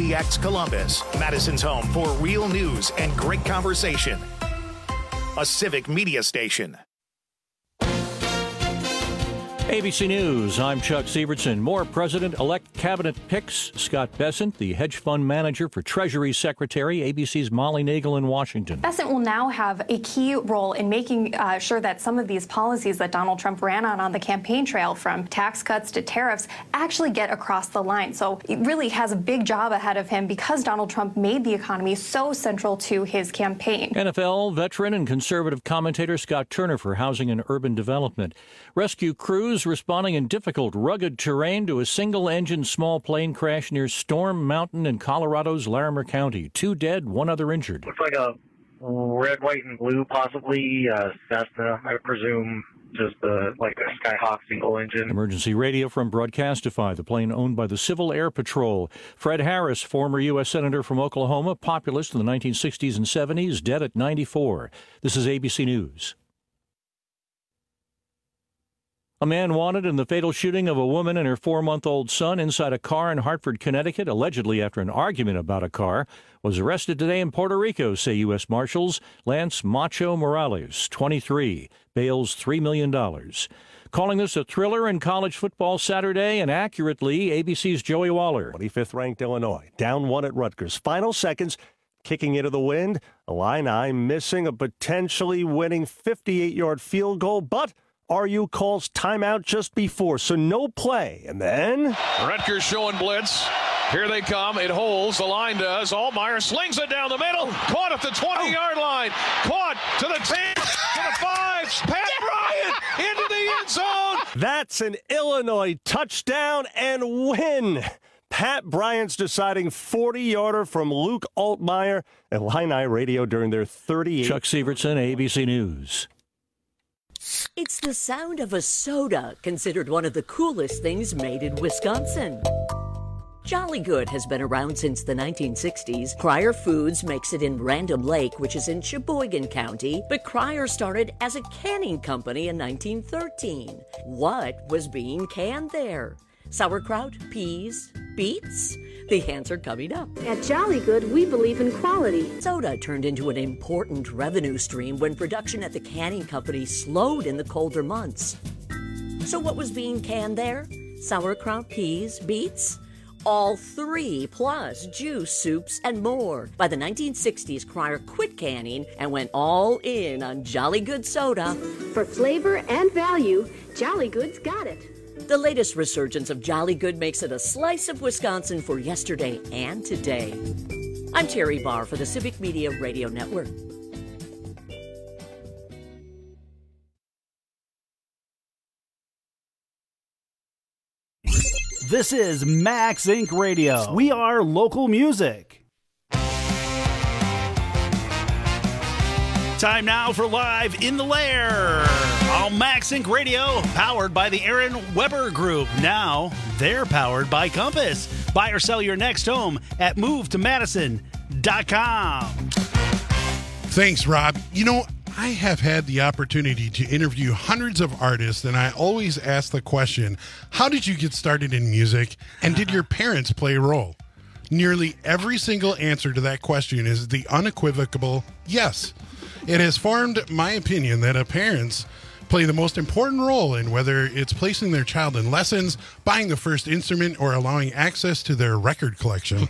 KZDX Columbus, Madison's home for real news and great conversation. A civic media station. ABC News, I'm Chuck Sievertson. More president-elect cabinet picks. Scott Bessent, the hedge fund manager for Treasury Secretary. ABC's Molly Nagel in Washington. Bessent will now have a key role in making sure that some of these policies that Donald Trump ran on the campaign trail, from tax cuts to tariffs, actually get across the line. So it really has a big job ahead of him because Donald Trump made the economy so central to his campaign. NFL veteran and conservative commentator Scott Turner for Housing and Urban Development. Rescue crews responding in difficult, rugged terrain to a single-engine small plane crash near Storm Mountain in Colorado's Larimer County. 2 dead, 1 other injured. Looks like a red, white, and blue, possibly Cessna, I presume. Just like a Skyhawk single engine. Emergency radio from Broadcastify, the plane owned by the Civil Air Patrol. Fred Harris, former U.S. Senator from Oklahoma, populist in the 1960s and 70s, dead at 94. This is ABC News. A man wanted in the fatal shooting of a woman and her 4-month-old son inside a car in Hartford, Connecticut, allegedly after an argument about a car, was arrested today in Puerto Rico, say U.S. Marshals. Lance Macho Morales, 23, bails $3 million. Calling this a thriller in college football Saturday, and accurately, ABC's Joey Waller. 25th-ranked Illinois, down 1 at Rutgers. Final seconds, kicking into the wind. Illini missing a potentially winning 58-yard field goal, but RU calls timeout just before, so no play. And then Rutgers showing blitz. Here they come. It holds. The line does. Altmaier slings it down the middle. Caught at the 20-yard line. Caught to the 10, to the 5. Pat Bryant into the end zone. That's an Illinois touchdown and win. Pat Bryant's deciding 40-yarder from Luke Altmaier. Illini radio during their 38. Chuck Sievertson, ABC News. It's the sound of a soda, considered one of the coolest things made in Wisconsin. Jolly Good has been around since the 1960s. Cryer Foods makes it in Random Lake, which is in Sheboygan County, but Cryer started as a canning company in 1913. What was being canned there? Sauerkraut, peas, beets? The answer coming up. At Jolly Good, we believe in quality. Soda turned into an important revenue stream when production at the canning company slowed in the colder months. So what was being canned there? Sauerkraut, peas, beets? All 3, plus juice, soups, and more. By the 1960s, Cryer quit canning and went all in on Jolly Good soda. For flavor and value, Jolly Good's got it. The latest resurgence of Jolly Good makes it a slice of Wisconsin for yesterday and today. I'm Terry Barr for the Civic Media Radio Network. This is Max Inc. Radio. We are local music. Time now for Live in the Lair on Max Inc. Radio, powered by the Aaron Weber Group. Now, they're powered by Compass. Buy or sell your next home at movetomadison.com. Thanks, Rob. You know, I have had the opportunity to interview hundreds of artists, and I always ask the question, how did you get started in music, and did your parents play a role? Nearly every single answer to that question is the unequivocal yes. It has formed my opinion that parents play the most important role in whether it's placing their child in lessons, buying the first instrument, or allowing access to their record collection.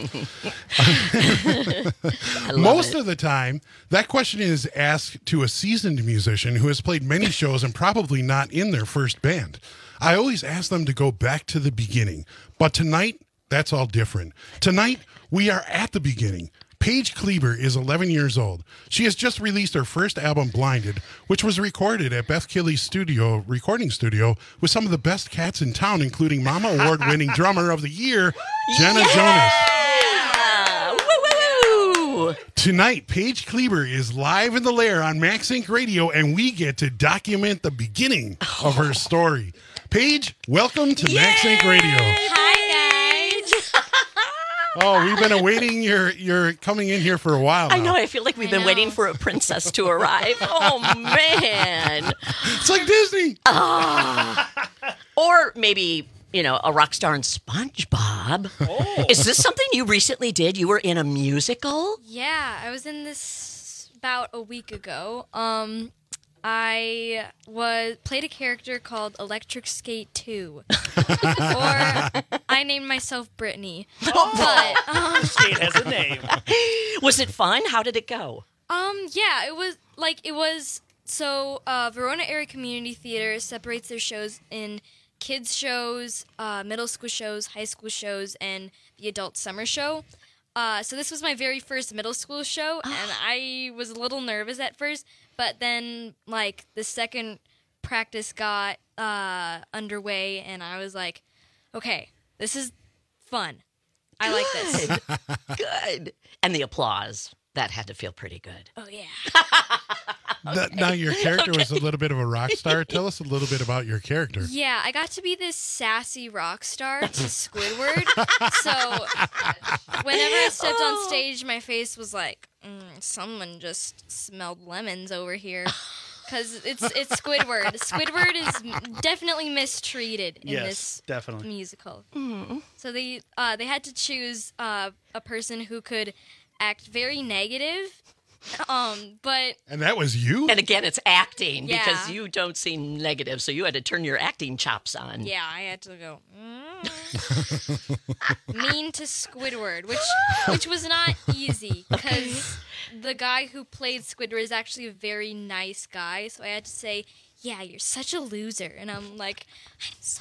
Most of the time, that question is asked to a seasoned musician who has played many shows and probably not in their first band. I always ask them to go back to the beginning. But tonight, that's all different. Tonight, we are at the beginning. Paige Kleber is 11 years old. She has just released her first album, Blinded, which was recorded at Beth Killy's recording studio with some of the best cats in town, including Mama Award-winning Drummer of the Year, Jenna Jonas. Woo-woo-woo! Tonight, Paige Kleber is live in the Lair on Max Inc. Radio, and we get to document the beginning of her story. Paige, welcome to Max Inc. Radio. Hi, guys. Oh, we've been awaiting your coming in here for a while now. I know. I feel like we've been waiting for a princess to arrive. Oh, man. It's like Disney. Or maybe a rock star in SpongeBob. Oh. Is this something you recently did? You were in a musical? Yeah, I was in this about a week ago. I played a character called Electric Skate 2. Or I named myself Brittany. But Skate has a name. Was it fun? How did it go? Yeah, it was so Verona Area Community Theater separates their shows in kids shows, middle school shows, high school shows, and the adult summer show. So this was my very first middle school show, and I was a little nervous at first, but then, the second practice got underway, and I was like, okay, this is fun. I like this. Good. And the applause. That had to feel pretty good. Oh, yeah. Now, your character was a little bit of a rock star. Tell us a little bit about your character. Yeah, I got to be this sassy rock star to Squidward. So whenever I stepped on stage, my face was like, someone just smelled lemons over here. Because it's Squidward. Squidward is definitely mistreated in this musical. Mm. So they had to choose a person who could act very negative. And that was you? And again, it's acting because you don't seem negative, so you had to turn your acting chops on. Yeah, I had to go mean to Squidward, which was not easy because the guy who played Squidward is actually a very nice guy. So I had to say, "Yeah, you're such a loser," and I'm like, "I'm sorry."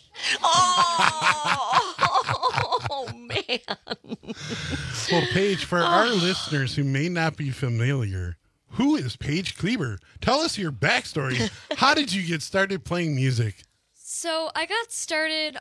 Oh, man. Well, Paige, for our listeners who may not be familiar, who is Paige Kleber? Tell us your backstory. How did you get started playing music? So I got started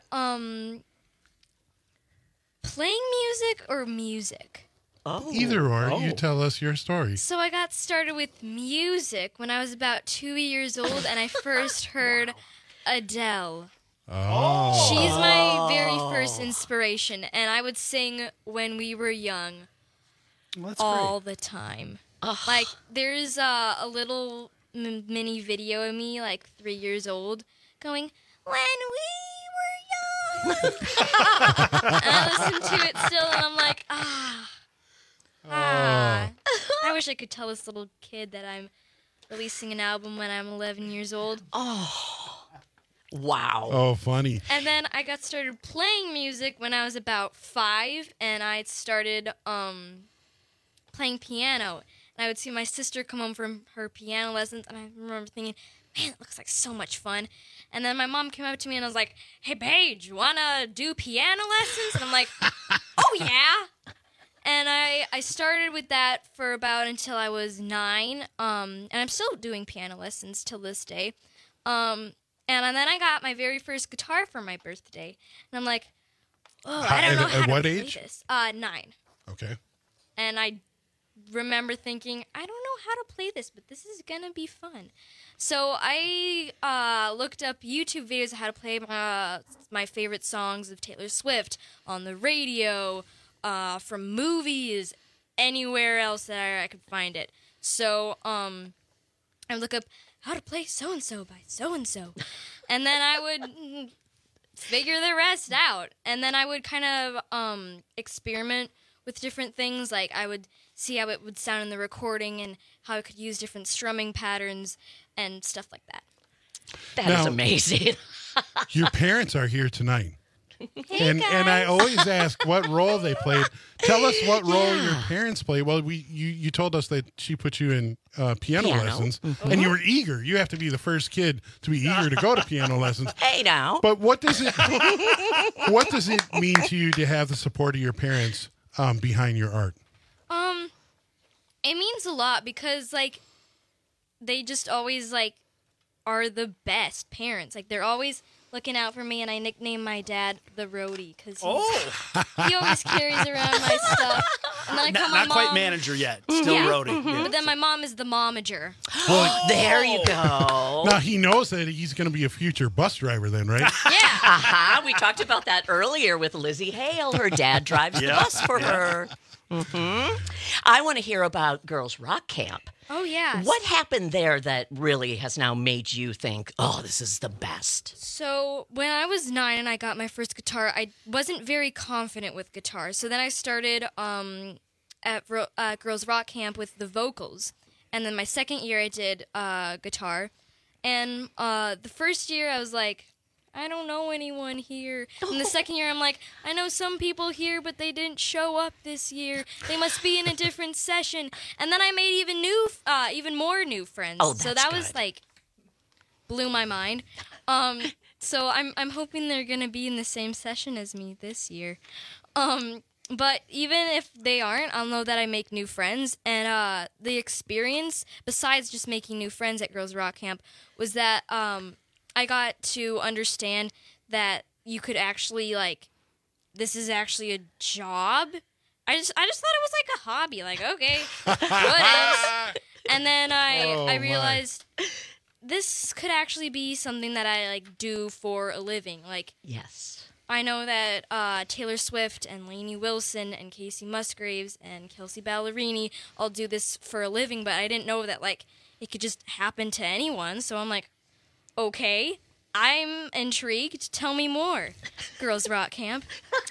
playing music or music. Oh. Either or, you tell us your story. So I got started with music when I was about 2 years old, and I first heard Adele. Oh. She's my very first inspiration, and I would sing when we were young all the time. Like, there's a little mini video of me, 3 years old, going, "When we were young." And I listen to it still, and I'm like, I wish I could tell this little kid that I'm releasing an album when I'm 11 years old. Wow. Oh, funny. And then I got started playing music when I was about 5, and I started playing piano. And I would see my sister come home from her piano lessons, and I remember thinking, man, it looks like so much fun. And then my mom came up to me and was like, "Hey, Paige, you want to do piano lessons?" And I'm like, "Oh, yeah." And I started with that for about until I was 9, and I'm still doing piano lessons till this day. And then I got my very first guitar for my birthday. And I'm like, I don't know how to play this. 9. Okay. And I remember thinking, I don't know how to play this, but this is going to be fun. So I looked up YouTube videos of how to play my favorite songs of Taylor Swift on the radio, from movies, anywhere else that I could find it. So I look up how to play so-and-so by so-and-so. And then I would figure the rest out. And then I would kind of experiment with different things. Like, I would see how it would sound in the recording and how I could use different strumming patterns and stuff like that. That is amazing. Your parents are here tonight. And I always ask what role they played. Tell us what role your parents played. Well, you told us that she put you in piano lessons, and you were eager. You have to be the first kid to be eager to go to piano lessons. Hey, now. But what does it mean to you to have the support of your parents behind your art? It means a lot because they just always are the best parents. They're always looking out for me, and I nicknamed my dad the roadie because he always carries around my stuff. And then I call my mom, quite manager yet, still roadie. Mm-hmm. But then my mom is the momager. Well, there you go. Now he knows that he's going to be a future bus driver then, right? Yeah. We talked about that earlier with Lizzie Hale. Her dad drives the bus for her. Mm-hmm. I want to hear about Girls Rock Camp. Oh, yeah. What happened there that really has now made you think, oh, this is the best? So when I was 9 and I got my first guitar, I wasn't very confident with guitar. So then I started at Girls Rock Camp with the vocals. And then my second year I did guitar. And the first year I was like, I don't know anyone here. And the second year I'm like, I know some people here, but they didn't show up this year. They must be in a different session. And then I made even more new friends. Oh, that's so that good. was like blew my mind. So I'm hoping they're gonna be in the same session as me this year. But even if they aren't, I'll know that I make new friends. And the experience, besides just making new friends at Girls Rock Camp, was that I got to understand that you could actually, like, this is actually a job. I just thought it was like a hobby. Like, okay, what is? And then I realized this could actually be something that I, like, do for a living. Like, yes. I know that Taylor Swift and Lainey Wilson and Casey Musgraves and Kelsey Ballerini all do this for a living, but I didn't know that, like, it could just happen to anyone. So I'm like, okay, I'm intrigued. Tell me more, Girls Rock Camp.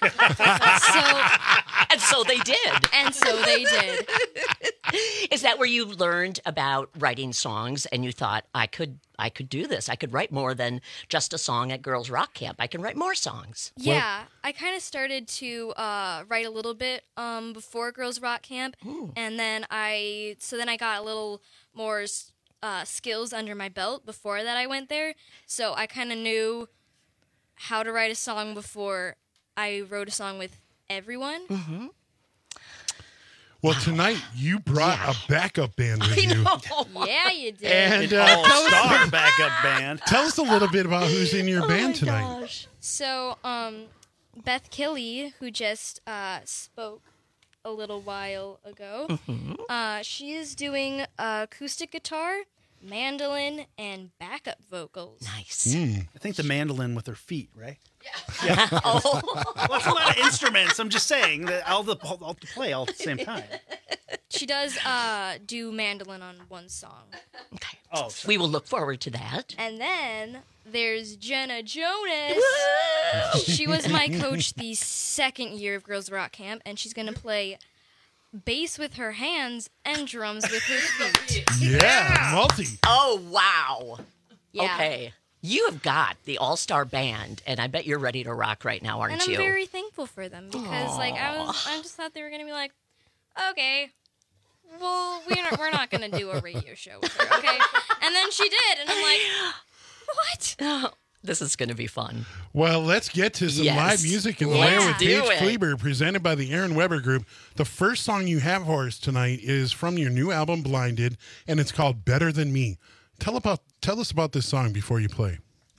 And so they did. And so they did. Is that where you learned about writing songs and you thought, I could do this. I could write more than just a song at Girls Rock Camp. I can write more songs. Yeah, I kind of started to write a little bit before Girls Rock Camp. Ooh. And then I got a little more skills under my belt before that I went there. So I kind of knew how to write a song before I wrote a song with everyone. Mm-hmm. Well, tonight you brought a backup band with you. Yeah, you did. And all-star backup band. Tell us a little bit about who's in your band tonight. Gosh. So, Beth Killey, who just spoke a little while ago, she is doing acoustic guitar, mandolin, and backup vocals. Nice. I think the mandolin with her feet, right? Yeah. Well, it's a lot of instruments. I'm just saying that all to play all at the same time. She does do mandolin on one song. Okay. Oh, we will look forward to that. And then there's Jenna Jonas. She was my coach the second year of Girls Rock Camp, and she's going to play bass with her hands and drums with her feet. Yeah, multi. Oh, wow. Yeah. Okay. You have got the all-star band, and I bet you're ready to rock right now, aren't And I'm you? very thankful for them because, like, I just thought they were gonna be like, okay, well, we're not gonna do a radio show with her, okay? And then she did, and I'm like, what? Oh, this is going to be fun. Well, let's get to some live music in the lair with Paige Kleber, presented by the Aaron Weber Group. The first song you have for us tonight is from your new album, Blinded, and it's called Better Than Me. Tell us about this song before you play.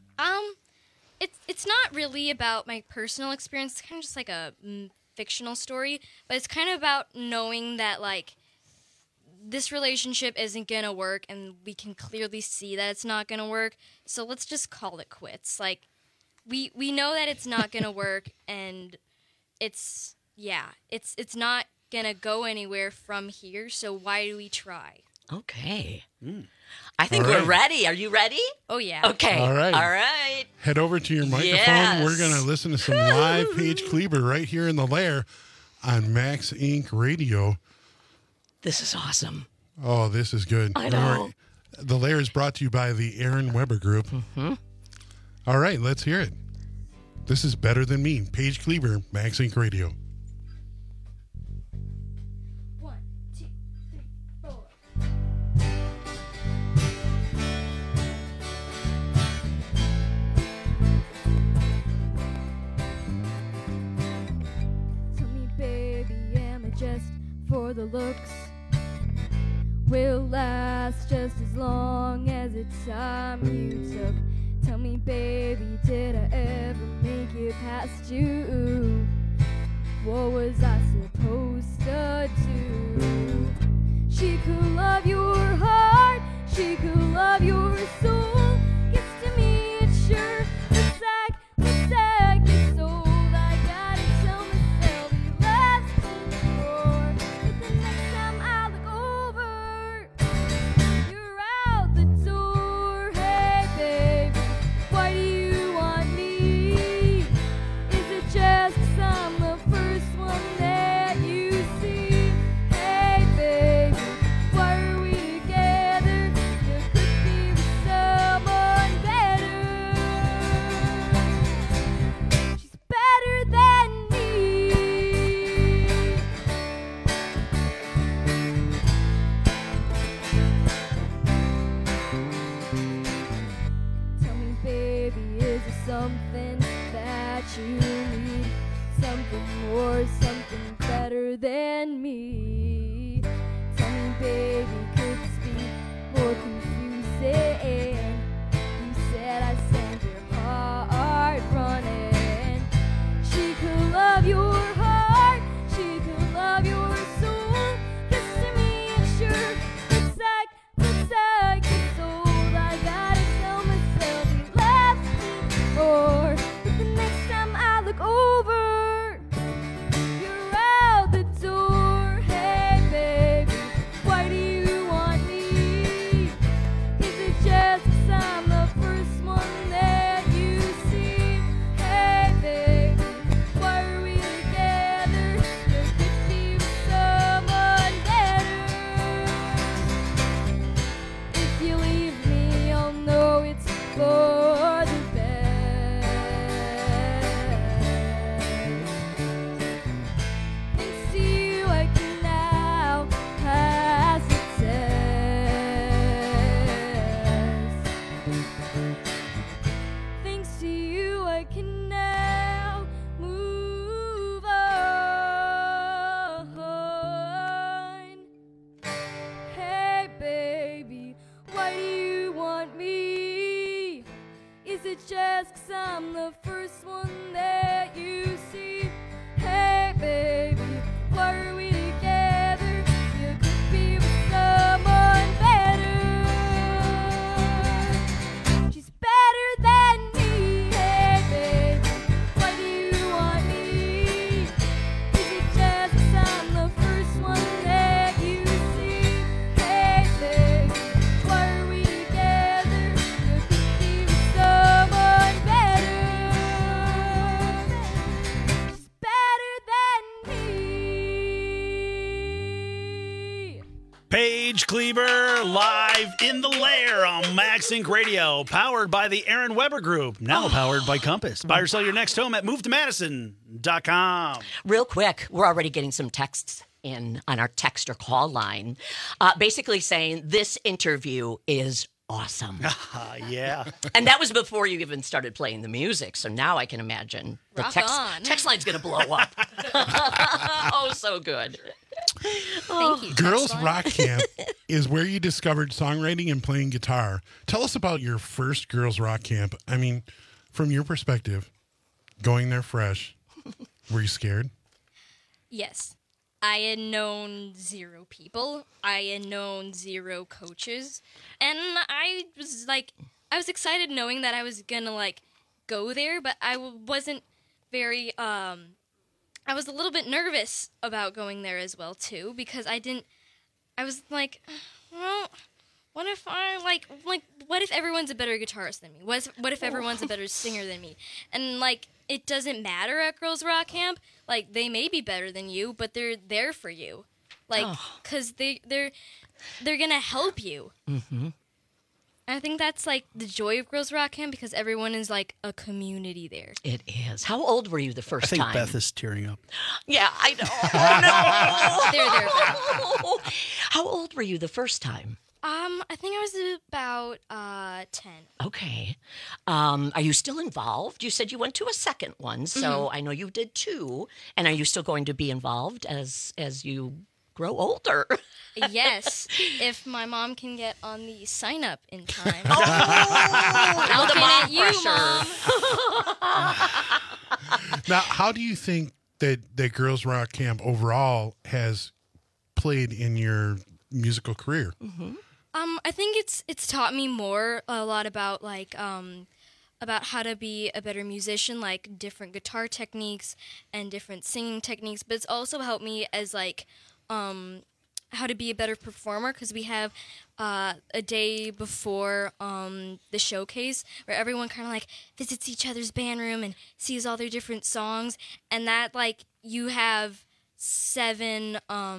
It's not really about my personal experience. It's kind of just like a fictional story, but it's kind of about knowing that, like, this relationship isn't gonna work, and we can clearly see that it's not gonna work. So let's just call it quits. Like, we know that it's not gonna work, and it's not gonna go anywhere from here. So why do we try? Okay. I think we're ready. Are you ready? Oh, yeah. Okay. All right. All right. Head over to your microphone. Yes. We're going to listen to some live Paige Kleber right here in the lair on Max Inc. Radio. This is awesome. Oh, this is good. I know. The lair is brought to you by the Aaron Weber Group. Mm-hmm. All right, let's hear it. This is Better Than Me. Paige Kleber, Max Inc. Radio. 1, 2, 3, 4. Tell me, baby, am I just for the looks? Will last just as long as the time you took. Tell me, baby, did I ever make it past you? What was I supposed to do? She could love your heart, she could love your soul. Gets to me, it sure looks like it's old. I gotta tell myself he loves me more. But the next time I look over, have your soul. Kissing me and sure looks like it's old. I gotta tell myself he loves me more. But the next time I look over, you're out the door. Hey baby, why do you want me? Is it just 'cause I'm the first one that you see? Hey baby, why are we together? You could be with someone better. If you leave me, I'll know it's for the best. Thanks to you, I can now pass the test. Thanks to you, I can now move on. Hey, baby, why do you want me? Is it just 'cause I'm the first one that you see? Hey, baby, why are we together? You could be with someone better. She's better than me. Hey, baby, why do you want me? Is it just 'cause I'm the first one that you see? Hey, baby, why are we together? You could be with someone better. She's better than me. Paige Kleber live in the lair on Max Inc. Radio, powered by the Aaron Weber Group, now powered by Compass. Buy or sell your next home at movetomadison.com. Real quick, we're already getting some texts in on our text or call line, basically saying this interview is awesome. Yeah. And that was before you even started playing the music. So now I can imagine the Rock text on. line's going to blow up. Oh, so good. Thank you. Girls Text line. Rock Camp is where you discovered songwriting and playing guitar. Tell us about your first Girls Rock Camp. I mean, from your perspective, going there fresh, were you scared? Yes. I had known 0 people. I had known 0 coaches. And I was excited knowing that I was going to go there, but I wasn't very I was a little bit nervous about going there as well too, because I was like, well, what if I what if everyone's a better guitarist than me? What if everyone's a better singer than me? And it doesn't matter at Girls Rock Camp. They may be better than you, but they're there for you. Cuz they're going to help you. Mm-hmm. I think that's the joy of Girls Rock Camp, because everyone is a community there. It is. How old were you the first I think time? Beth is tearing up. Yeah, I know. Oh, no. How old were you the first time? I think I was about 10. Okay. Are you still involved? You said you went to a second one, so I know you did 2. And are you still going to be involved as you grow older? Yes, if my mom can get on the sign up in time. Now the mom pressure. Mom. Now, how do you think that Girls Rock Camp overall has played in your musical career? Mm-hmm. I think it's taught me a lot about about how to be a better musician, different guitar techniques and different singing techniques. But it's also helped me as how to be a better performer, because we have a day before the showcase where everyone kind of visits each other's band room and sees all their different songs, and that you have 7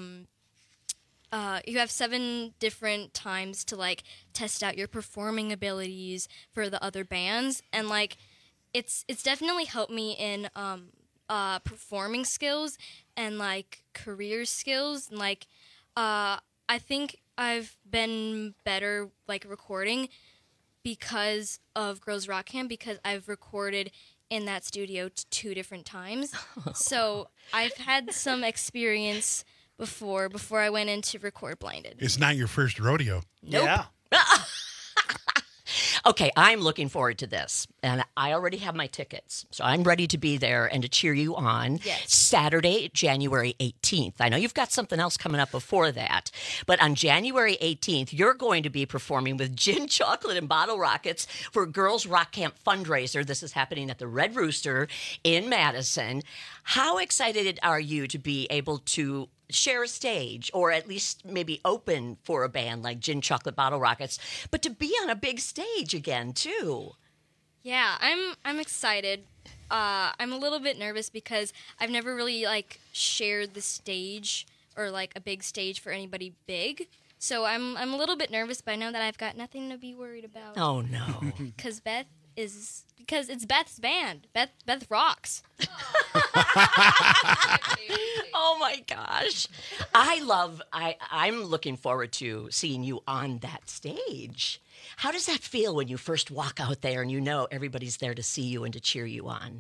different times to test out your performing abilities for the other bands, and it's definitely helped me in performing skills and career skills, and I think I've been better recording because of Girls Rock Camp, because I've recorded in that studio 2 different times. So I've had some experience before I went in to record Blinded. It's not your first rodeo. Nope. Yeah. Okay, I'm looking forward to this, and I already have my tickets, so I'm ready to be there and to cheer you on. Yes. Saturday, January 18th. I know you've got something else coming up before that, but on January 18th, you're going to be performing with Gin Chocolate and Bottle Rockets for Girls Rock Camp fundraiser. This is happening at the Red Rooster in Madison. How excited are you to be able to share a stage, or at least maybe open for a band like Gin Chocolate Bottle Rockets, but to be on a big stage again too? Yeah, I'm excited. I'm a little bit nervous because I've never really like shared the stage or like a big stage for anybody big. So I'm a little bit nervous, but I know that I've got nothing to be worried about. Oh no. Because it's Beth's band. Beth rocks. Oh my gosh. I'm looking forward to seeing you on that stage. How does that feel when you first walk out there and you know everybody's there to see you and to cheer you on?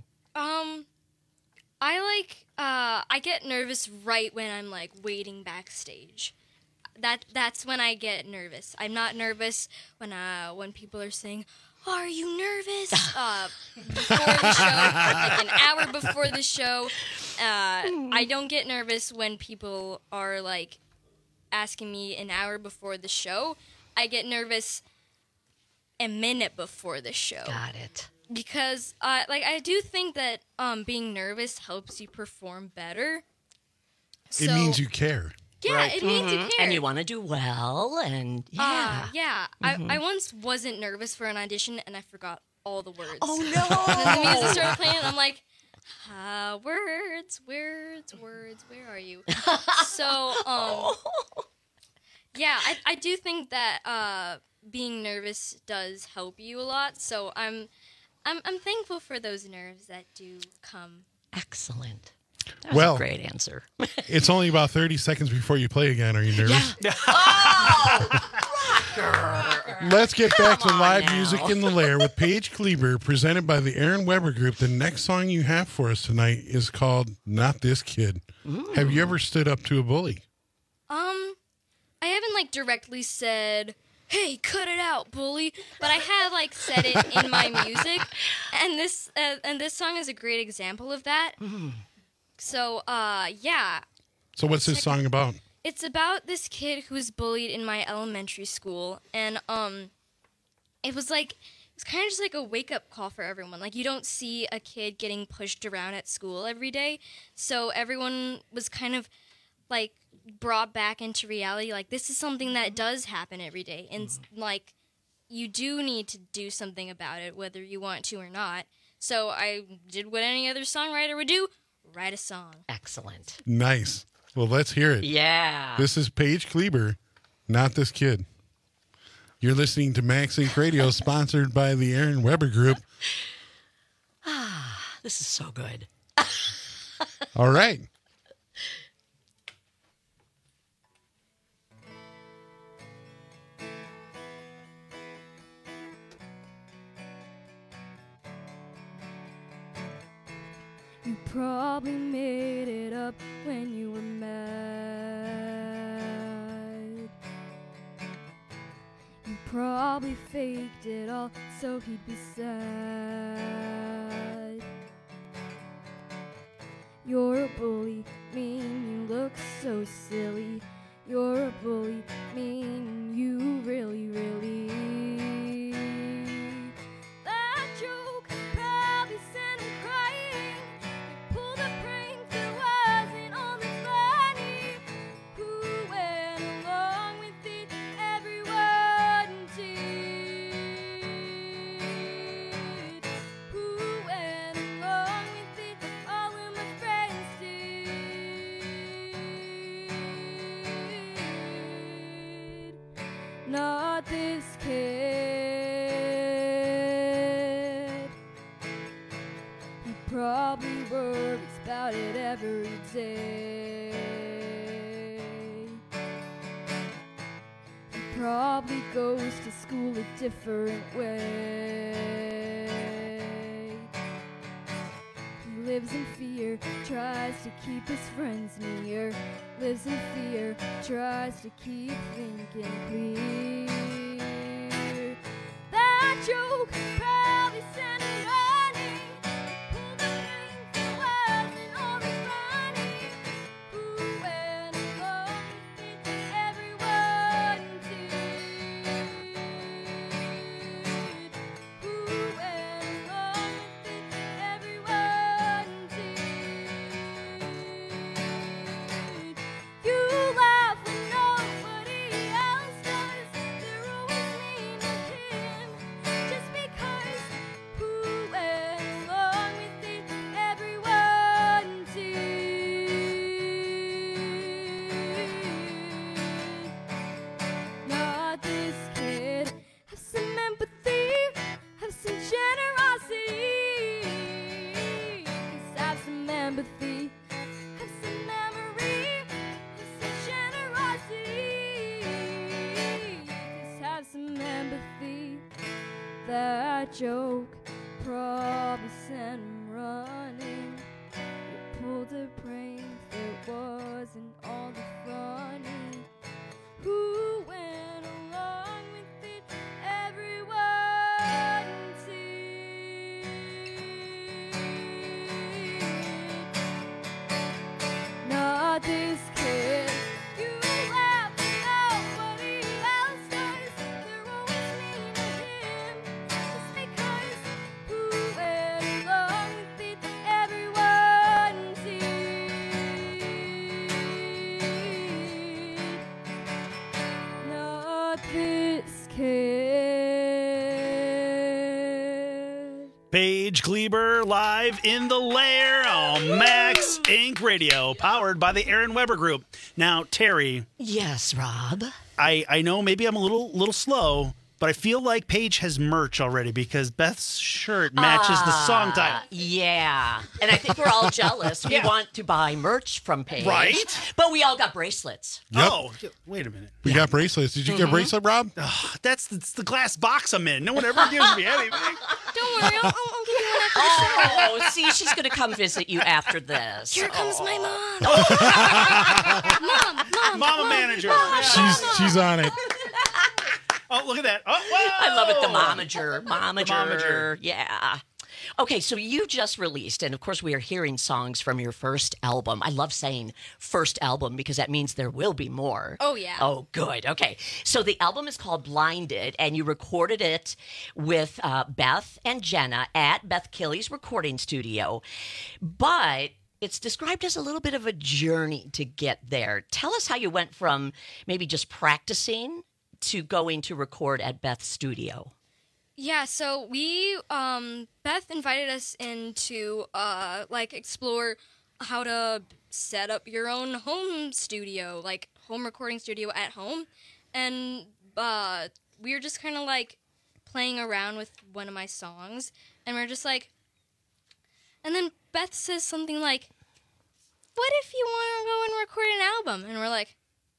I get nervous right when I'm like waiting backstage. That's when I get nervous. I'm not nervous when people are saying, "Are you nervous?" Before the show, like an hour before the show. I don't get nervous when people are like asking me an hour before the show. I get nervous a minute before the show. Got it. Because I do think that being nervous helps you perform better. It means you care. Yeah, Right. it means you care. And you want to do well, and yeah. I once wasn't nervous for an audition, and I forgot all the words. Oh, no. And then the music started playing, and I'm like, words, where are you? So, yeah, I do think that being nervous does help you a lot. So I'm thankful for those nerves that do come. Excellent. That was a great answer. It's only about 30 seconds before you play again. Are you nervous? Yeah. Oh, rocker. Let's get back to Come on live now. music in the Lair with Paige Kleber, presented by the Aaron Weber Group. The next song you have for us tonight is called "Not This Kid." Have you ever stood up to a bully? I haven't like directly said, "Hey, cut it out, bully," but I have like said it in my music, and this song is a great example of that. So, yeah. So what's this song about? It's about this kid who was bullied in my elementary school, and it was kind of just like a wake-up call for everyone. Like, you don't see a kid getting pushed around at school every day, so everyone was kind of like brought back into reality. Like, this is something that does happen every day, and like you do need to do something about it, whether you want to or not. So I did what any other songwriter would do: write a song. Excellent. Nice. Well, let's hear it. Yeah. This is Paige Kleber, "Not This Kid." You're listening to Max Inc. Radio, sponsored by the Aaron Weber Group. This is so good. All right. You probably made it up when you were mad. You probably faked it all so he'd be sad. You're a bully, mean you look so silly. You're a bully, mean you really, really. That joke probably sent him crying. Pulled a prank that wasn't only funny. Who went along with it? Everyone did. Who went along with it? All of my friends did. Not this kid. He probably worries about it every day. He probably goes to school a different way. He lives in fear, tries to keep his friends near. Lives in fear, tries to keep thinking clear. That joke probably sent it running. Pull the painful words and all the funny. Who went along with it? Everyone did. Who went along with it? Everyone did. You laugh when nobody else does. They're always mean to him, just because. Who went along with it? Everyone did. Not this kid. Have some empathy, have some generosity. 'Cause have some empathy, have some memory, have some generosity. 'Cause have some empathy. That joke probably sent him running. You pulled a prank that wasn't all the funny. Who went along with it? Everyone did. Not this kid. You laugh when nobody else does. They're always mean to him, just because. Who went along with it? Everyone did. Not this kid. Paige Kleber live in the lair on Max Inc. Radio, powered by the Aaron Weber Group. Now, Terry. Yes, Rob. I know maybe I'm a little slow, but I feel like Paige has merch already because Beth's shirt matches the song title. Yeah. And I think we're all jealous. We want to buy merch from Paige. Right? But we all got bracelets. Yep. Oh, wait a minute. We got bracelets. Did you get a bracelet, Rob? That's the glass box I'm in. No one ever gives me anything. Don't worry, I'll give you one after the show. Oh, see, she's going to come visit you after this. Here comes my mom. Mama manager. She's on it. Oh, look at that. Oh, whoa. I love it. The momager. momager. Yeah. Okay, so you just released, and of course we are hearing songs from your first album. I love saying first album because that means there will be more. Oh, yeah. Oh, good. Okay. So the album is called Blinded, and you recorded it with Beth and Jenna at Beth Killy's recording studio. But it's described as a little bit of a journey to get there. Tell us how you went from maybe just practicing to going to record at Beth's studio. Yeah, so we, Beth invited us in to, explore how to set up your own home studio, like home recording studio at home. And, we were just kind of, playing around with one of my songs. And we're just like, and then Beth says something like, what if you want to go and record an album? And we're like,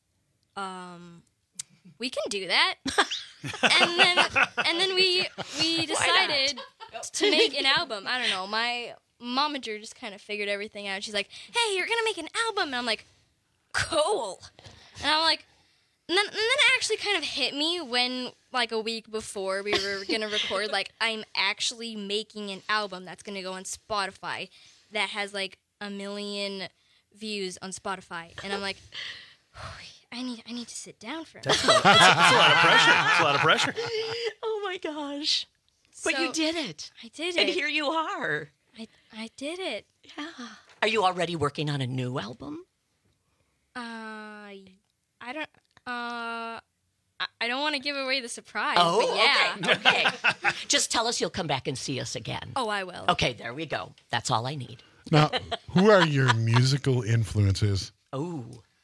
we can do that. and then we decided to make an album. I don't know. My momager just kind of figured everything out. She's like, "Hey, you're gonna make an album," and I'm like, "Cool." And I'm like, and then it actually kind of hit me when a week before we were gonna record. I'm actually making an album that's gonna go on Spotify that has 1 million views on Spotify, and I'm like, I need to sit down for a minute. That's a lot of pressure. That's a lot of pressure. Oh my gosh. But So, you did it. I did it. And here you are. I did it. Yeah. Are you already working on a new album? I don't want to give away the surprise. Oh, but yeah. Okay. Just tell us you'll come back and see us again. Oh, I will. Okay, there we go. That's all I need. Now, who are your musical influences? Oh.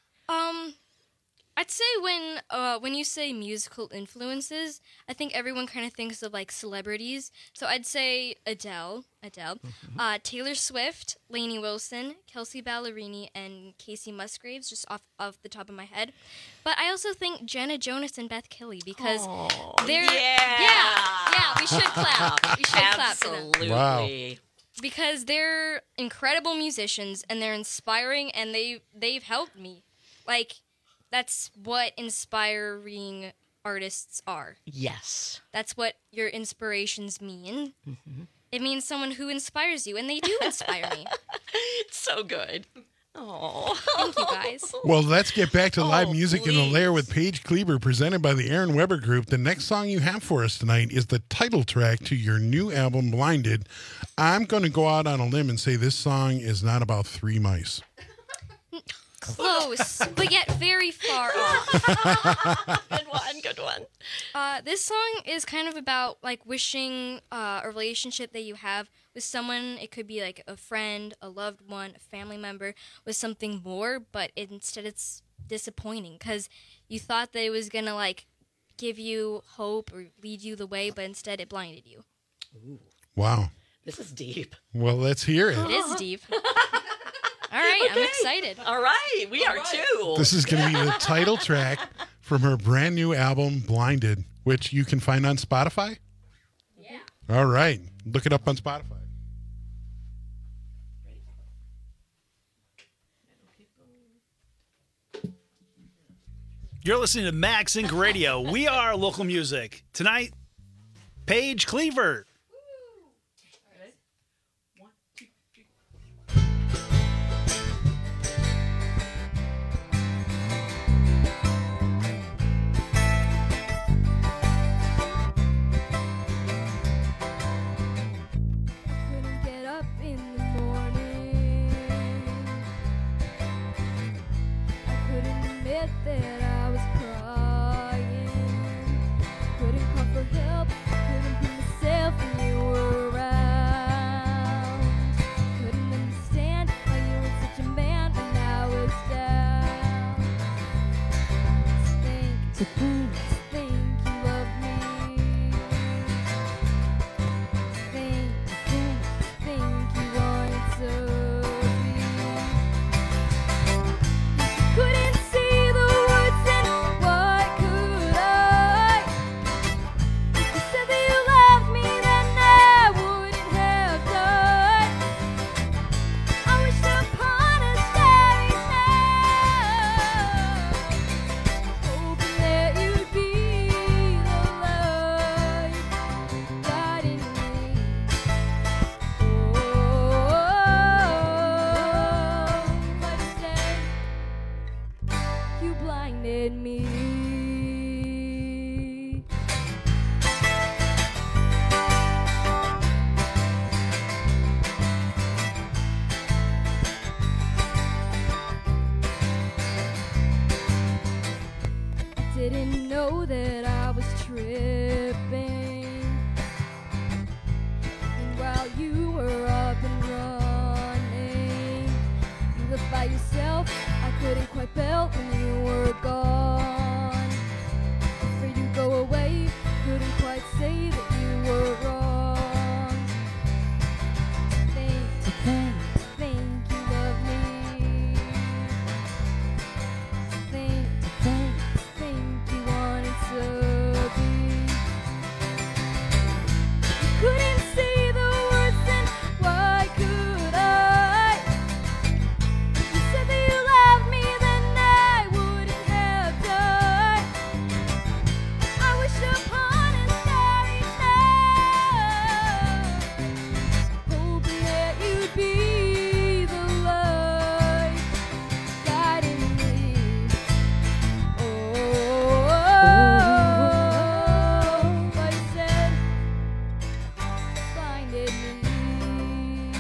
I'd say when you say musical influences, I think everyone kind of thinks of celebrities. So I'd say Adele, Taylor Swift, Lainey Wilson, Kelsey Ballerini, and Casey Musgraves, just off the top of my head. But I also think Jenna Jonas and Beth Killy because they're yeah. We should clap. We should clap for them. Absolutely. Wow. Because they're incredible musicians and they're inspiring and they've helped me. That's what inspiring artists are. Yes. That's what your inspirations mean. Mm-hmm. It means someone who inspires you, and they do inspire me. It's so good. Oh, thank you guys. Well, let's get back to live music in the Lair with Paige Cleaver, presented by the Aaron Weber Group. The next song you have for us tonight is the title track to your new album, Blinded. I'm going to go out on a limb and say this song is not about 3 mice. Close, but yet very far off. Good one. This song is kind of about like wishing a relationship that you have with someone. It could be like a friend, a loved one, a family member, with something more, but instead it's disappointing because you thought that it was gonna like give you hope or lead you the way, but instead it blinded you. Ooh. Wow. This is deep. Well, let's hear it. It is deep. All right, okay. I'm excited. All right, we are too. This is going to be the title track from her brand new album, Blinded, which you can find on Spotify? Yeah. All right. Look it up on Spotify. You're listening to Max Inc. Radio. We are local music. Tonight, Paige Cleaver. That I was crying, couldn't call for help, couldn't be myself when you were around, couldn't understand why you were such a man when I was down. To think you loved me, to think you wanted to be. Couldn't see the words and what could I? If you said that you loved me, then I wouldn't have done. I wish upon a starry night, hoping that you'd be the light guiding me. But instead you blinded me. I didn't know that I was tripping, and while you were up and running, you lived by yourself. I couldn't quite belt when you were gone. Afraid you'd go away, couldn't quite say that you were wrong. To think you love me. To think you wanted to be. You couldn't say the words, then why could I? If you said that you loved me, then I wouldn't have done. I wish upon a starry night, hoping that you'd be the light guiding me. But instead blinded me.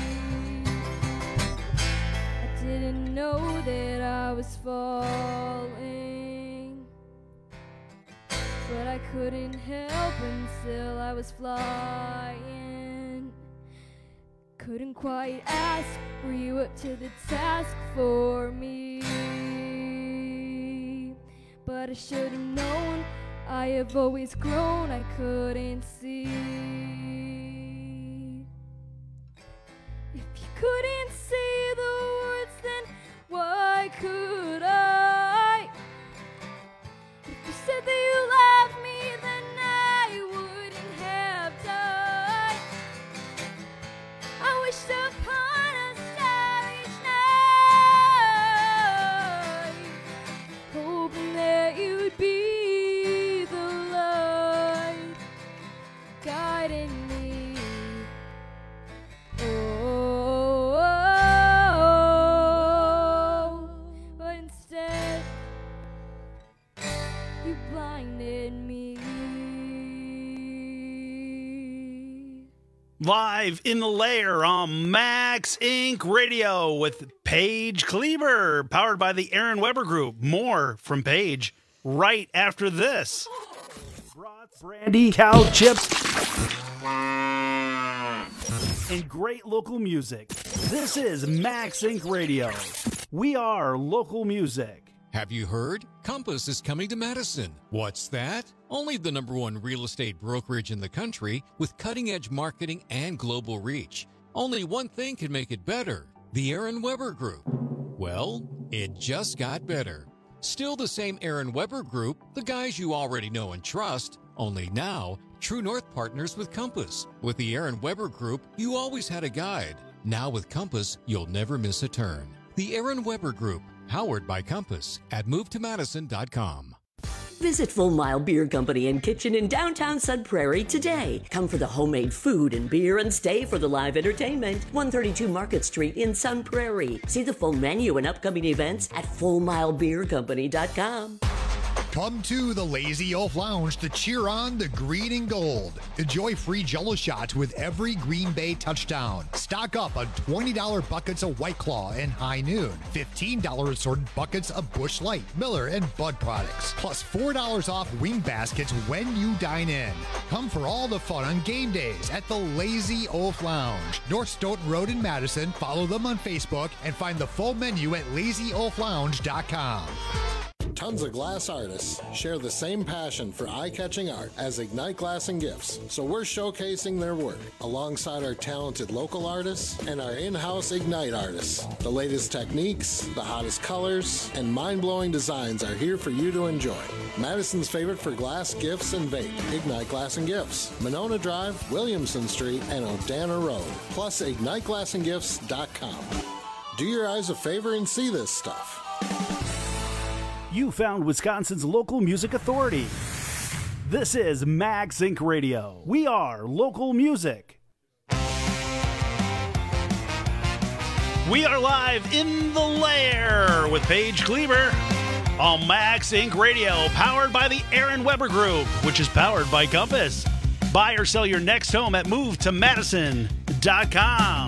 I didn't know that I was falling, but I couldn't help until I was flying. Couldn't quite ask, were you up to the task for me? But I should have known, I have always grown, I couldn't see. If you couldn't see the words, then why could I? If you said that you loved me, then I wouldn't have done. I wished upon a starry night, hoping that you'd be the you blinded me. Live in the lair on Max Inc. Radio with Paige Kleber, powered by the Aaron Weber Group. More from Paige right after this. Brandy, cow chips, and great local music. This is Max Inc. Radio. We are local music. Have you heard? Compass is coming to Madison. What's that? Only the #1 real estate brokerage in the country with cutting-edge marketing and global reach. Only one thing can make it better: the Aaron Weber Group. Well, it just got better. Still the same Aaron Weber Group, the guys you already know and trust, only now True North partners with Compass. With the Aaron Weber Group, you always had a guide. Now with Compass, you'll never miss a turn. The Aaron Weber Group, powered by Compass at movetomadison.com. Visit Full Mile Beer Company and Kitchen in downtown Sun Prairie today. Come for the homemade food and beer and stay for the live entertainment. 132 Market Street in Sun Prairie. See the full menu and upcoming events at fullmilebeercompany.com. Come to the Lazy Oaf Lounge to cheer on the green and gold. Enjoy free Jell-O shots with every Green Bay touchdown. Stock up on $20 buckets of White Claw and High Noon. $15 assorted buckets of Busch Light, Miller, and Bud products. Plus $4 off wing baskets when you dine in. Come for all the fun on game days at the Lazy Oaf Lounge. North Stoughton Road in Madison. Follow them on Facebook and find the full menu at lazyoaflounge.com. Tons of glass artists share the same passion for eye-catching art as Ignite Glass and Gifts, so we're showcasing their work alongside our talented local artists and our in-house Ignite artists. The latest techniques, the hottest colors, and mind-blowing designs are here for you to enjoy. Madison's favorite for glass, gifts, and vape, Ignite Glass and Gifts, Monona Drive, Williamson Street, and O'Dana Road, plus IgniteGlassandGifts.com. Do your eyes a favor and see this stuff. You found Wisconsin's local music authority. This is Max Inc. Radio. We are local music. We are live in the lair with Paige Kleber on Max Inc. Radio, powered by the Aaron Weber Group, which is powered by Compass. Buy or sell your next home at movetomadison.com.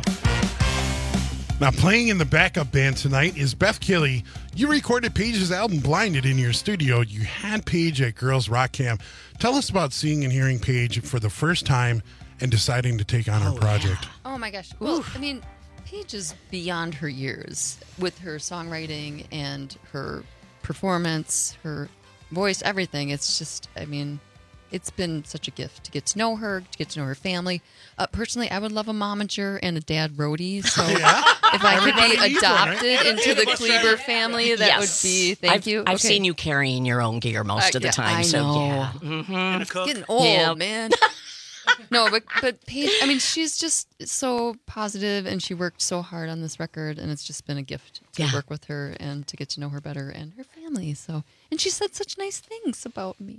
Now, playing in the backup band tonight is Beth Killey. You recorded Paige's album Blinded in your studio. You had Paige at Girls Rock Camp. Tell us about seeing and hearing Paige for the first time and deciding to take on her project. Yeah. Oh, my gosh. Well, I mean, Paige is beyond her years with her songwriting and her performance, her voice, everything. It's just, I mean, it's been such a gift to get to know her, to get to know her family. Personally, I would love a momager and a dad roadie. So if I could be adopted into the Kleber family, that would be, thank you. I've seen you carrying your own gear most of the time. I know. So, yeah. Mm-hmm. It's getting old, man. No, but Paige, I mean, she's just so positive, and she worked so hard on this record, and it's just been a gift to work with her and to get to know her better and her family. So, and she said such nice things about me.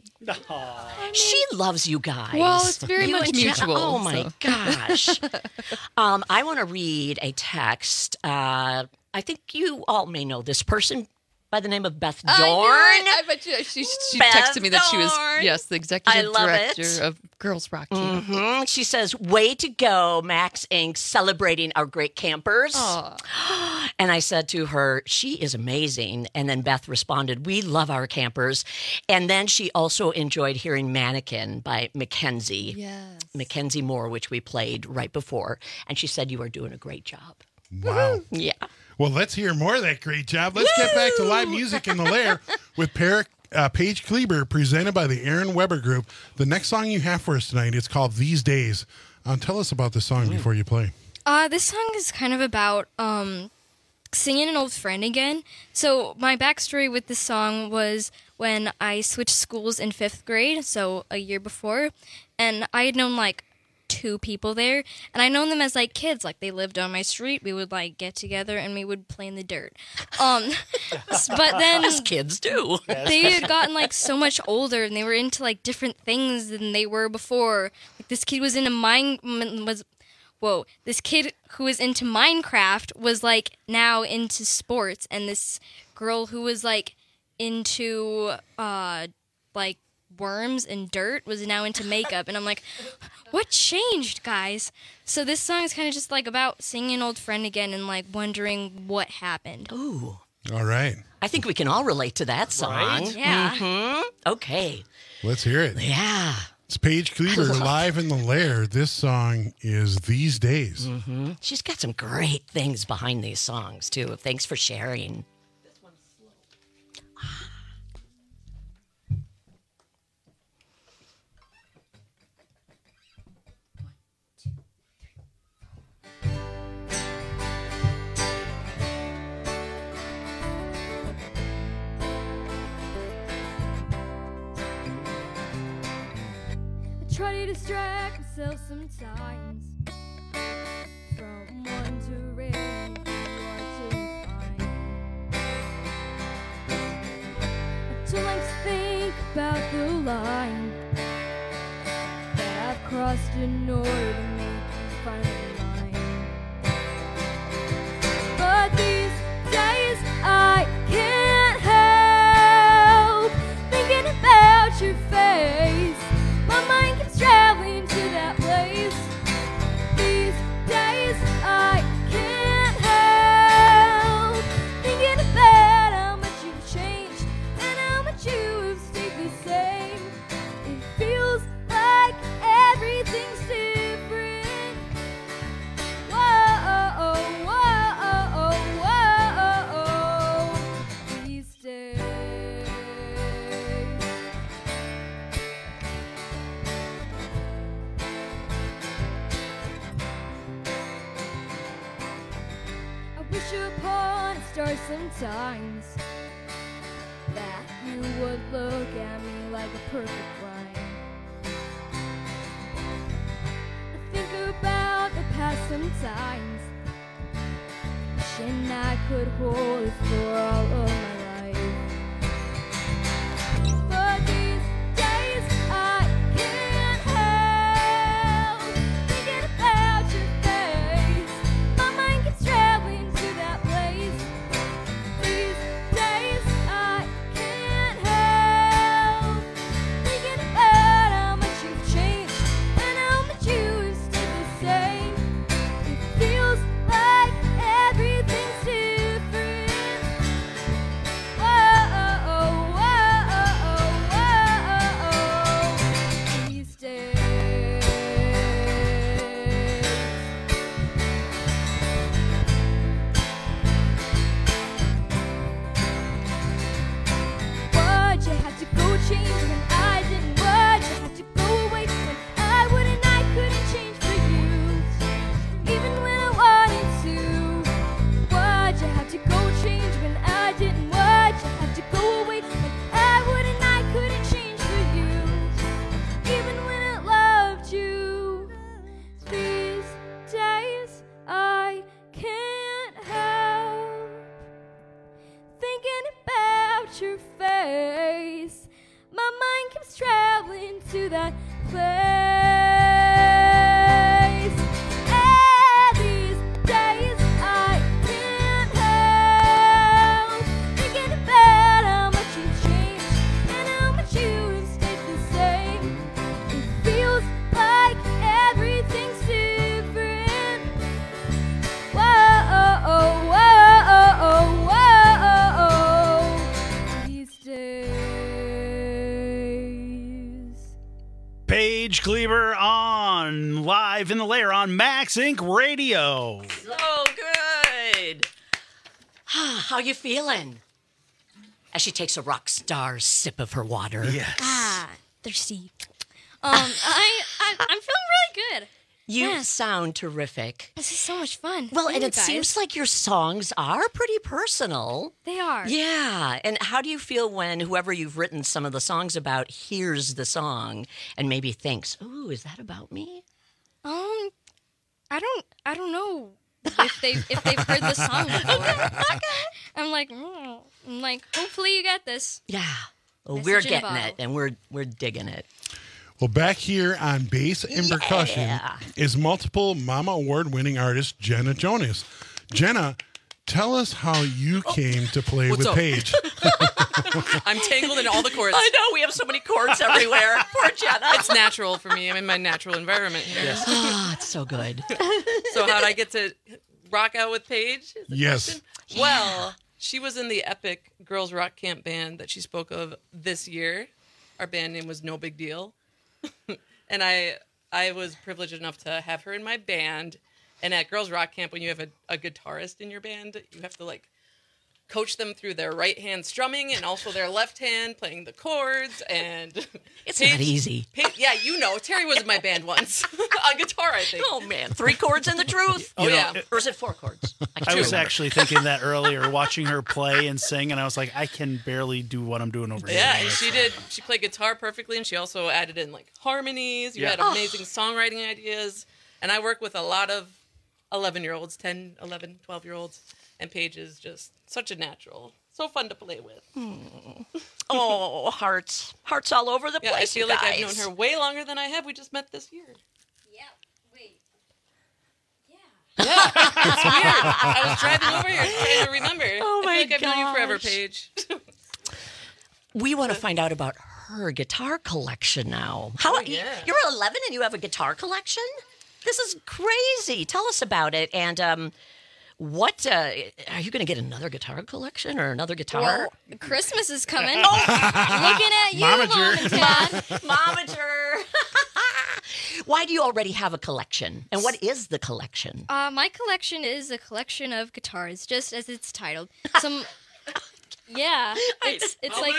She loves you guys. Well, it's very much mutual. Oh my gosh! I want to read a text. I think you all may know this person by the name of Beth Dorn. I bet you, she texted me that she was, the executive director of Girls Rock Camp. Mm-hmm. She says, way to go, Max Inc., celebrating our great campers. And I said to her, she is amazing. And then Beth responded, we love our campers. And then she also enjoyed hearing Mannequin by Mackenzie. Yes. Mackenzie Moore, which we played right before. And she said, you are doing a great job. Wow. Yeah. Well, let's hear more of that great job. Let's get back to live music in the lair with Paige Kleber, presented by the Aaron Weber Group. The next song you have for us tonight is called These Days. Tell us about the song before you play. This song is kind of about singing an old friend again. So my backstory with this song was when I switched schools in 5th grade, so a year before, and I had known like 2 people there, and I known them as like kids, like they lived on my street. We would like get together and we would play in the dirt. But then as kids do, they had gotten like so much older and they were into like different things than they were before. Like this kid was into this kid who was into Minecraft was like now into sports, and this girl who was like into like worms and dirt was now into makeup. And I'm like, what changed, guys? So this song is kind of just like about seeing an old friend again and like wondering what happened. Ooh. All right. I think we can all relate to that song. Right? Yeah. Mm-hmm. Okay. Let's hear it. Yeah. It's Paige Cleaver live in the Lair. This song is These Days. Mm-hmm. She's got some great things behind these songs, too. Thanks for sharing. Try to distract myself sometimes from wondering who I didn't find. I don't like to think about the line that I've crossed in order to make you finally mine. But these days I can't help thinking about your face. My mind keeps traveling to that place. These days I can't help thinking about how much you've changed and how much you have stayed the same. It feels like everything's different. Whoa, whoa, whoa, these days. Wish upon a star sometimes that you would look at me like a perfect rhyme. I think about the past sometimes, wishing I could hold it for all of my life. But these days I can't help thinking about your face. My mind keeps traveling to that place. These days I can't help thinking about how much you've changed and how much you have stayed the same. It feels like everything's different. Whoa, these days. Why'd you have to go change when I didn't? Why'd you have to go away when I wouldn't? I couldn't change for you, even when I wanted to. Why'd you have to go change when I didn't? Why'd you have to go away when I wouldn't? I couldn't change for you, even when I loved you. These days I can't help thinking about your face. My mind keeps traveling to that place. And these days I can't help thinking about how much you've changed and how much you have stayed the same. It feels like everything's different. Whoa, these days. Paige Cleaver on live in the Lair on Max Inc. Radio. So good. How you feeling? As she takes a rock star sip of her water. Yes. Thirsty. I'm feeling really good. You sound terrific. This is so much fun. Well, Thank and you, it guys. seems like your songs are pretty personal. They are. Yeah. And how do you feel when whoever you've written some of the songs about hears the song and maybe thinks, "Ooh, is that about me?" I don't know if they've heard the song before. I'm like, hopefully you get this. Yeah. Well, Message we're in a getting bottle. it, and we're digging it. Well, back here on bass and percussion is multiple Mama Award-winning artist Jenna Jonas. Jenna, tell us how you came to play What's with up? Paige. I'm tangled in all the cords. I know, we have so many cords everywhere. Poor Jenna. It's natural for me. I'm in my natural environment here. Yes. Oh, it's so good. So how'd I get to rock out with Paige? Yes. Yeah. Well, she was in the epic Girls Rock Camp band that she spoke of this year. Our band name was No Big Deal. And I was privileged enough to have her in my band. And at Girls Rock Camp, when you have a guitarist in your band, you have to coach them through their right hand strumming and also their left hand playing the chords. And it's not easy. Yeah, Terry was in my band once on guitar, I think. Oh man, 3 chords and the truth. Oh yeah, or is it 4 chords? I was actually thinking that earlier, watching her play and sing, and I was like, I can barely do what I'm doing over here. Yeah, and she did. She played guitar perfectly, and she also added in harmonies. You had amazing songwriting ideas, and I work with a lot of 11-year-olds, 10, 11, 12-year-olds, and Paige is just such a natural. So fun to play with. Oh, hearts all over the place. I feel like I've known guys. her way longer than I have. We just met this year. Yeah, it's weird. I was driving over here trying to remember. Oh my I feel like I've known you forever, gosh. Paige. We want to find out about her guitar collection now. You're 11 and you have a guitar collection? This is crazy. Tell us about it. And what are you going to get another guitar collection or another guitar? Well, Christmas is coming. Looking at you, Mom and Dad. Momager. Why do you already have a collection? And what is the collection? My collection is a collection of guitars, just as it's titled. It's like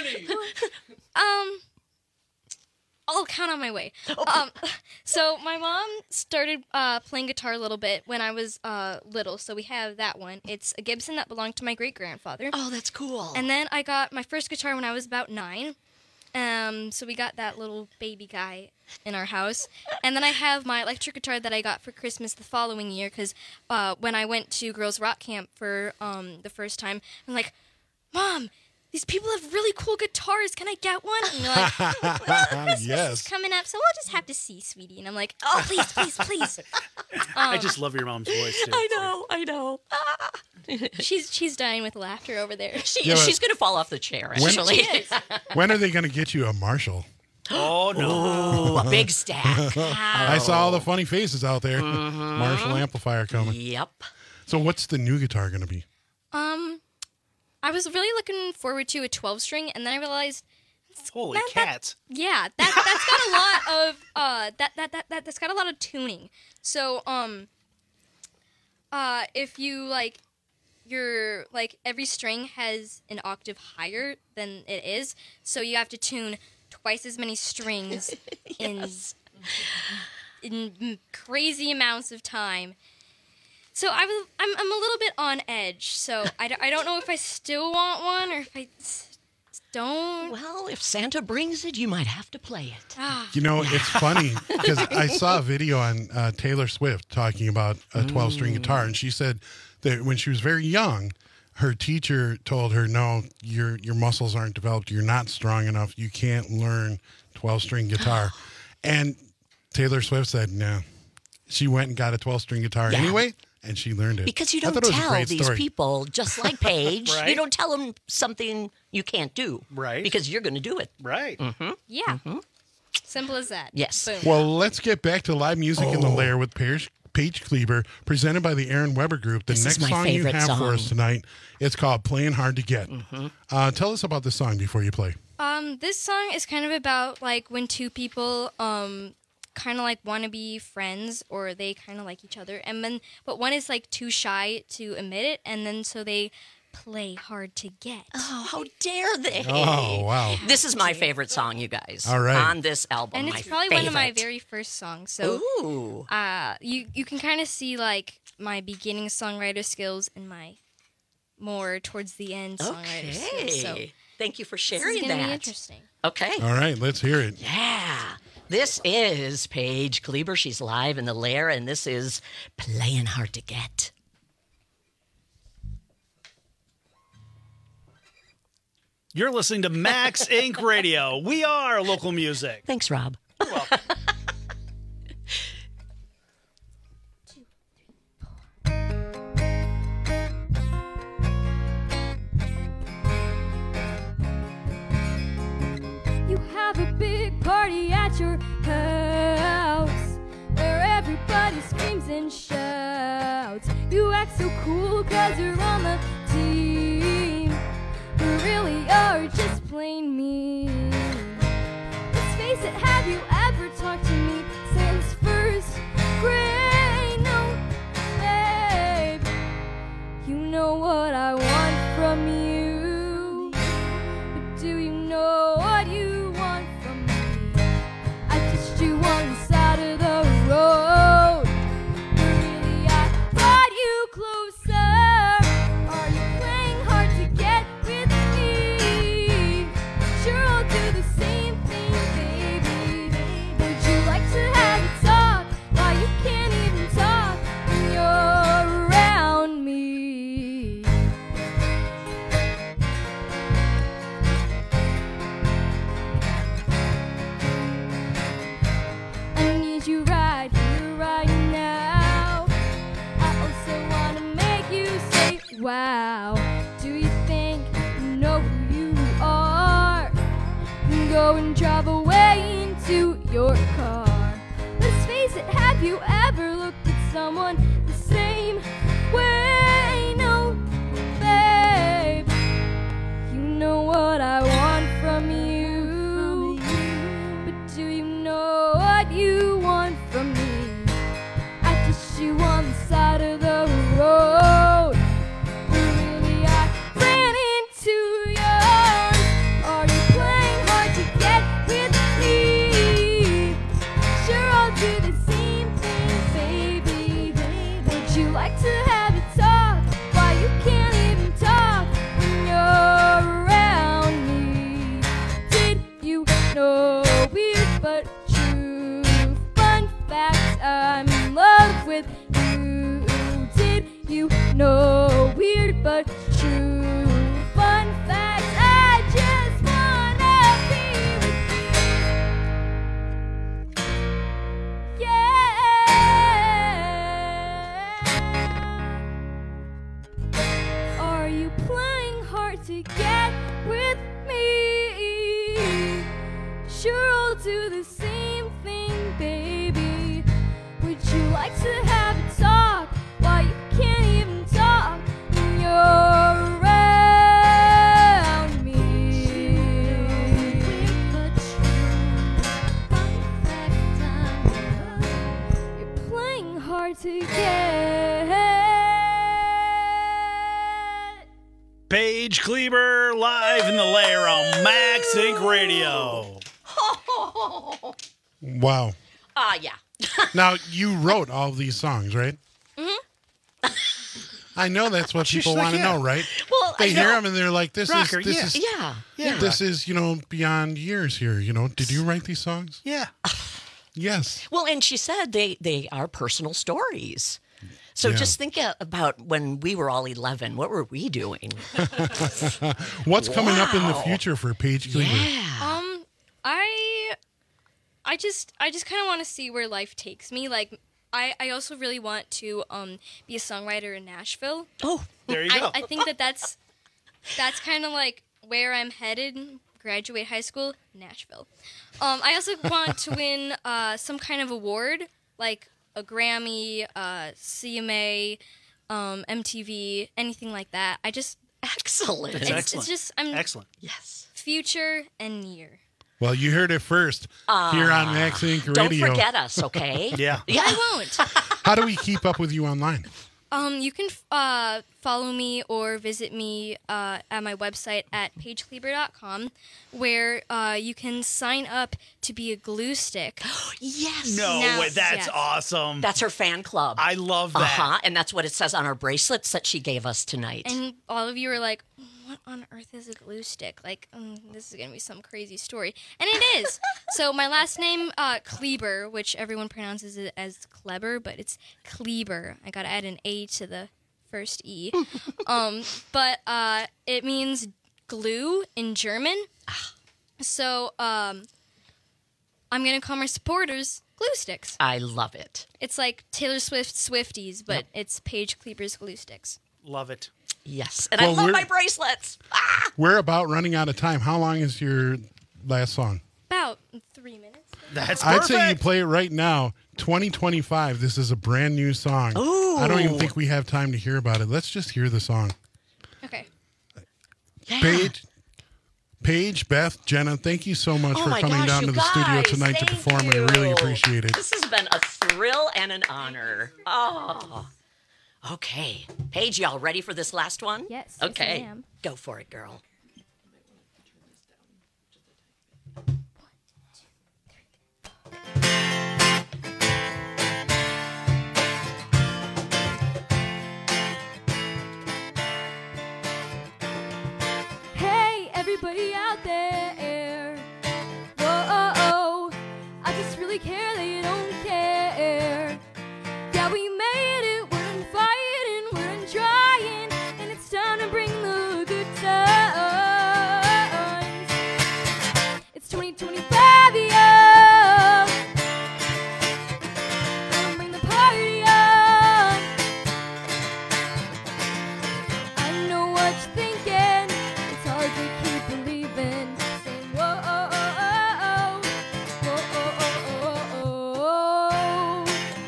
I'll count on my way. So my mom started playing guitar a little bit when I was little, so we have that one. It's a Gibson that belonged to my great-grandfather. Oh, that's cool. And then I got my first guitar when I was about 9. So we got that little baby guy in our house. And then I have my electric guitar that I got for Christmas the following year, because when I went to Girls Rock Camp for the first time, I'm like, Mom, these people have really cool guitars. Can I get one? And you're like, well, Christmas is coming up, so we'll just have to see, sweetie. And I'm like, oh, please, please, please. I just love your mom's voice, too. I know. She's dying with laughter over there. She's going to fall off the chair, actually. When are they going to get you a Marshall? Oh, no. Ooh, a big stack. I saw all the funny faces out there. Marshall amplifier coming. Yep. So what's the new guitar going to be? I was really looking forward to a 12-string, and then I realized, holy cats! That's got a lot of that's got a lot of tuning. So if you your every string has an octave higher than it is, so you have to tune twice as many strings in crazy amounts of time. So I'm a little bit on edge. So I don't know if I still want one or if I don't. Well, if Santa brings it, you might have to play it. It's funny because I saw a video on Taylor Swift talking about a 12-string guitar, and she said that when she was very young, her teacher told her, no, your muscles aren't developed. You're not strong enough. You can't learn 12-string guitar. And Taylor Swift said, no. She went and got a 12-string guitar anyway. And she learned it. Because you don't tell these people, just like Paige, you don't tell them something you can't do. Right. Because you're going to do it. Right. Mm-hmm. Yeah. Mm-hmm. Simple as that. Yes. Boom. Well, let's get back to live music in the Lair with Paige Kleber, presented by the Aaron Weber Group. The next song you have for us tonight, it's called Playing Hard to Get. Mm-hmm. Tell us about this song before you play. This song is kind of about when two people kind of want to be friends, or they kind of like each other, but one is too shy to admit it, and then so they play hard to get. Oh, how dare they? Oh, wow. This is my favorite song, you guys. All right. On this album, and it's probably one of my very first songs. So, you can kind of see my beginning songwriter skills and my more towards the end songwriter skills. So thank you for sharing this is gonna that. be interesting. Okay. All right, let's hear it. Yeah. This is Paige Kleber. She's live in the Lair, and this is Playing Hard to Get. You're listening to Max Inc. Radio. We are local music. Thanks, Rob. You're welcome. the screams and shouts. You act so cool 'cause you're on the team, but really you're just plain mean. Let's face it, have you ever talked to me since first grade? No, babe. You know what I want from you, but do you know what you want from me? I kissed you one side of the road, but really I brought you closer. Are you playing hard to get with me? Sure, I'll do the same thing, baby. Would you like to have a talk? Why you can't even talk when you're around me? I need you right here, right now. I also want to make you say, wow. Do you think you know who you are? Go and drive away into your car. Let's face it, have you ever looked at someone the same way? No, babe. You know what I want from you, but do you know what you want from me? I kissed you on the side of the road, but really I ran into yours. Are you playing hard to get with me? Sure, I'll do the same thing, baby. Would you like to have a talk? Why you can't even talk when you're around me? Did you know, weird but true, fun fact, I'm in love with you? Did you know, weird but true, fun fact, I just wanna be with you. Yeah. Are you playing hard to get with me? Sure, I'll do the same thing, baby. Would you like to have a talk? Why you can't even talk when you're around me? You're playing hard to get. Paige Kleber live in the lair on Max Inc. Radio. Wow. Yeah. Now, you wrote all of these songs, right? Mm-hmm. I know that's what She's people like, want to yeah. know, right? Well, they I hear know. them and they're like, "This Rocker, is yeah. this is beyond years here." Did you write these songs? Yeah. Yes. Well, and she said they are personal stories. So Yeah. just think about when we were all 11. What were we doing? What's coming up in the Wow. future for Paige Kleber? I just kind of want to see where life takes me. Like, I also really want to be a songwriter in Nashville. Oh, there you go. I think that's kind of like where I'm headed. Graduate high school, Nashville. I also want to win some kind of award, like a Grammy, CMA, MTV, anything like that. Excellent. It's just I'm excellent. Yes. Future and near. Well, you heard it first here on Max Inc. Don't Radio. forget us, okay? Yeah. I won't. How do we keep up with you online? You can follow me or visit me at my website at pagekleber.com, where you can sign up to be a glue stick. Yes. No Now- way. That's yes. awesome. That's her fan club. I love that. Uh-huh. And that's what it says on our bracelets that she gave us tonight. And all of you are like, what on earth is a glue stick? Like, this is going to be some crazy story. And it is. So my last name, Kleber, which everyone pronounces it as Kleber, but it's Kleber. I got to add an A to the first E. But it means glue in German. So I'm going to call my supporters glue sticks. I love it. It's like Taylor Swift Swifties, but it's Paige Kleber's glue sticks. Love it. Yes. And Well, I love we're- my bracelets. We're about running out of time. How long is your last song? About 3 minutes. That's I'd perfect. say you play it right now 2025. This is a brand new song. Ooh. I don't even think we have time to hear about it. Let's just hear the song. Okay. Yeah. Paige, Beth, Jenna, thank you so much for my coming gosh, down you to the studio guys, tonight to thank perform. I really you. appreciate it. This has been a thrill and an honor. Oh. Okay. Paige, y'all ready for this last one? Yes. Okay. Yes, I am. Go for it, girl. Hey, everybody out there. Whoa, I just really care that you don't care. Yeah, we made it, we're in fighting, we're in trying, and it's time to bring the good times. It's 2025, yeah. Gonna bring the party on. I know what you're thinking. It's hard to keep believing. Saying whoa, oh, oh, oh, oh, oh, oh, oh.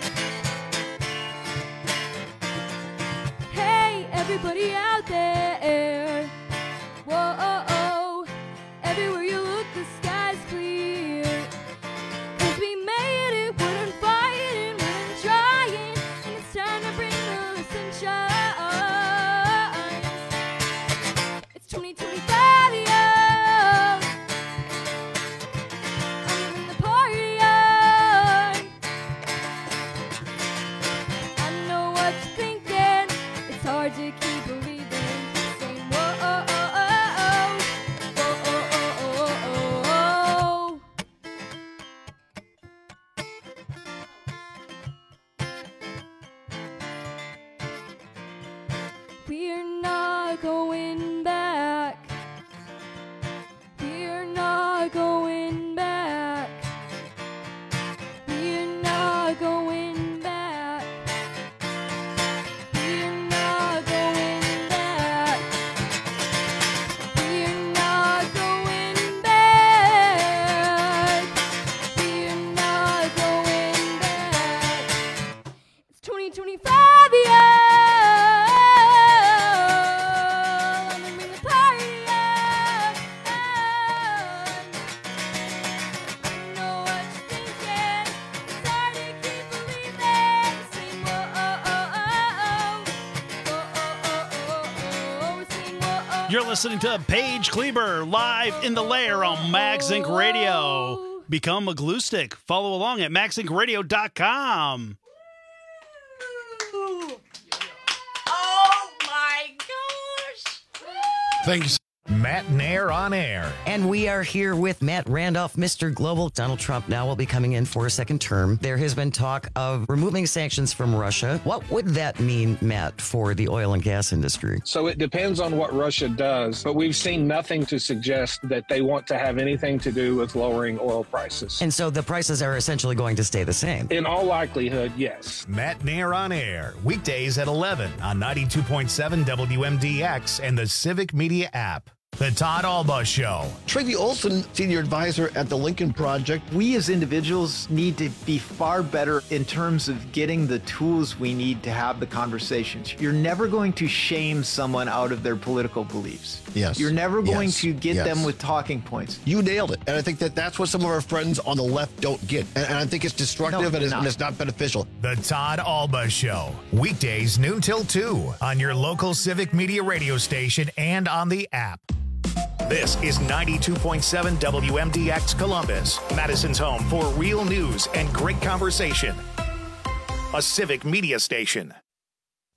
Hey, everybody out there. Whoa, oh, oh. Everywhere you look, the sky's clear. 'Cause we made it, we're in fighting, we're in trying, and it's time to bring the sunshine. It's 2025, yeah. I'm gonna bring the party on. I know what you're thinking. It's hard to keep believing. Saying whoa, oh, oh, oh, oh. Whoa, oh, oh, oh, oh, oh. We're not going back. We're not going back. We're not going back. We're not going back. We're not going back. We're not going back. It's 2025, yeah. Let me bring the party on. I know what you're thinking. It's hard to keep believing. Sing whoa, oh, oh, oh, oh. Whoa, oh, oh, oh, oh. Sing whoa, oh, You're listening to Paige Kleber live in the lair on Max Inc. Radio. Become a glue stick. Follow along at maxincradio.com. Oh my gosh. Thank you. Matt Nair on air. And we are here with Matt Randolph, Mr. Global. Donald Trump now will be coming in for a second term. There has been talk of removing sanctions from Russia. What would that mean, Matt, for the oil and gas industry? So it depends on what Russia does, but we've seen nothing to suggest that they want to have anything to do with lowering oil prices. And so the prices are essentially going to stay the same. In all likelihood, yes. Matt Nair on air. Weekdays at 11 on 92.7 WMDX and the Civic Media app. The Todd Alba Show. Tracy Olson, senior advisor at the Lincoln Project. We as individuals need to be far better in terms of getting the tools we need to have the conversations. You're never going to shame someone out of their political beliefs. Yes. You're never going Yes. to get Yes. them with talking points. You nailed it. And I think that that's what some of our friends on the left don't get. And I think it's destructive and it's not beneficial. The Todd Alba Show. Weekdays noon till 2 on your local Civic Media radio station and on the app. This is 92.7 WMDX Columbus, Madison's home for real news and great conversation. A Civic Media station.